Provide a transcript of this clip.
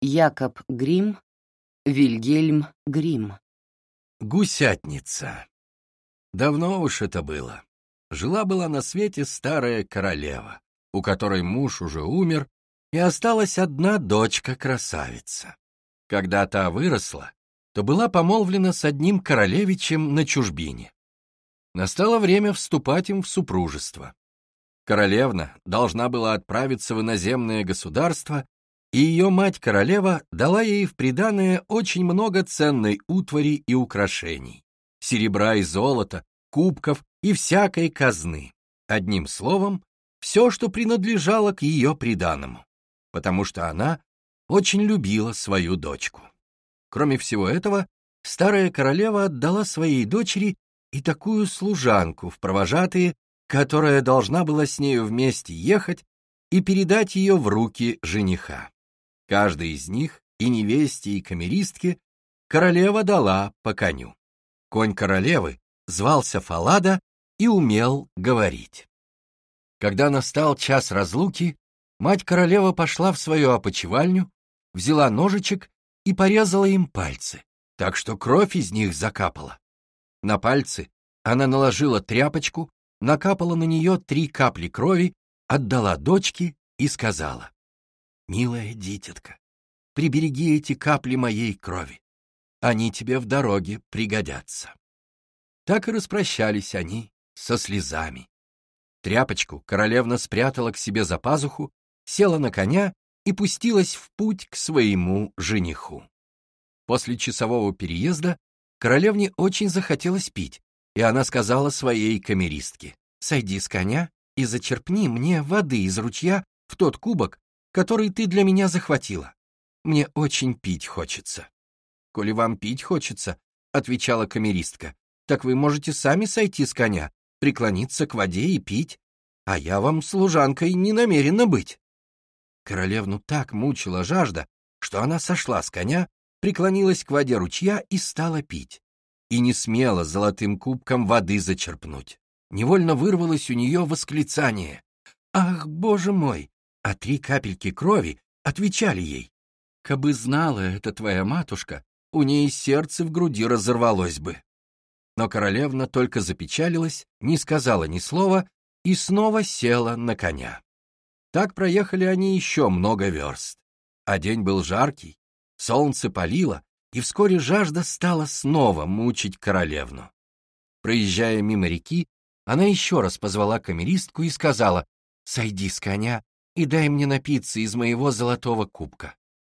Якоб Грим, Вильгельм Грим. Гусятница. Давно уж это было. Жила-была на свете старая королева, у которой муж уже умер, и осталась одна дочка-красавица. Когда та выросла, то была помолвлена с одним королевичем на чужбине. Настало время вступать им в супружество. Королевна должна была отправиться в иноземное государство, и ее мать-королева дала ей в приданое очень много ценной утвари и украшений, серебра и золота, кубков и всякой казны. Одним словом, все, что принадлежало к ее приданому, потому что она очень любила свою дочку. Кроме всего этого, старая королева отдала своей дочери и такую служанку в провожатые, которая должна была с нею вместе ехать и передать ее в руки жениха. Каждой из них, и невесте, и камеристке, королева дала по коню. Конь королевы звался Фаллада и умел говорить. Когда настал час разлуки, мать-королева пошла в свою опочивальню, взяла ножичек и порезала им пальцы, так что кровь из них закапала. На пальцы она наложила тряпочку, накапала на нее 3 капли крови, отдала дочке и сказала: «Милая дитятка, прибереги эти капли моей крови, они тебе в дороге пригодятся». Так и распрощались они со слезами. Тряпочку королевна спрятала к себе за пазуху, села на коня и пустилась в путь к своему жениху. После часового переезда королевне очень захотелось пить, и она сказала своей камеристке: «Сойди с коня и зачерпни мне воды из ручья в тот кубок, который ты для меня захватила. Мне очень пить хочется». «Коли вам пить хочется, — отвечала камеристка, — так вы можете сами сойти с коня, преклониться к воде и пить, а я вам служанкой не намерена быть». Королевну так мучила жажда, что она сошла с коня, преклонилась к воде ручья и стала пить, и не смела золотым кубком воды зачерпнуть. Невольно вырвалось у нее восклицание: «Ах, Боже мой!» А 3 капельки крови отвечали ей: «Кабы знала это твоя матушка, у ней сердце в груди разорвалось бы». Но королевна только запечалилась, не сказала ни слова и снова села на коня. Так проехали они еще много верст. А день был жаркий, солнце палило, и вскоре жажда стала снова мучить королевну. Проезжая мимо реки, она еще раз позвала камеристку и сказала: «Сойди с коня и дай мне напиться из моего золотого кубка».